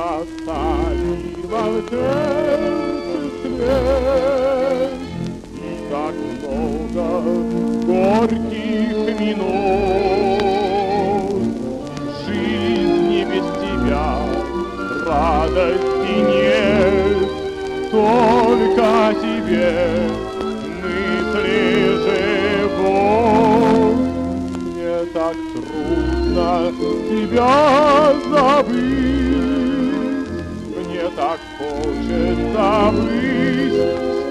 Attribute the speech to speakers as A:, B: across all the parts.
A: растаяла в сердце свет. И так много горьких минут в жизни без тебя радости нет, только о тебе мысли живут. Мне так трудно тебя забыть, мне так хочется быть с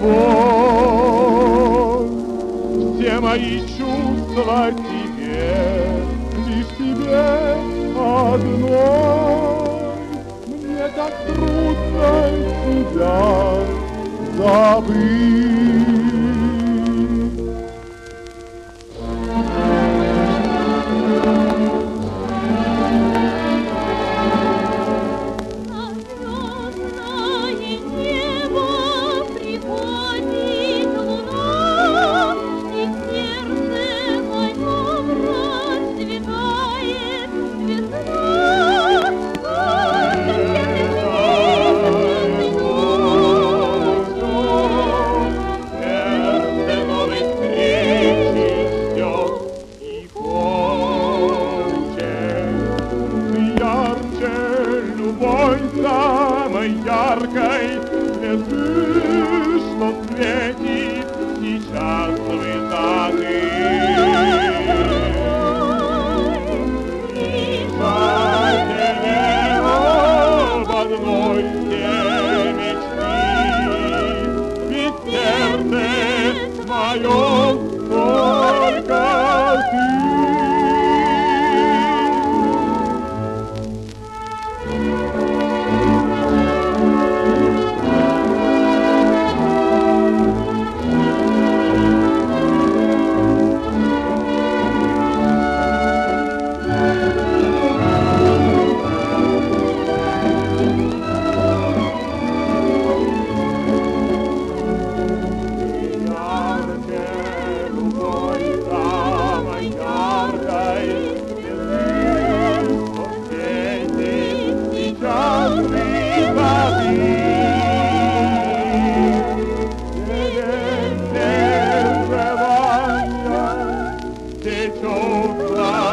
A: тобой. Все мои чувства тебе, лишь тебе одной. Мне так трудно тебя забыть. Самой яркой звезды, что светит сейчас с высоты. Мечтатель об одной все мечты, ведь сердце мое только ты. Течет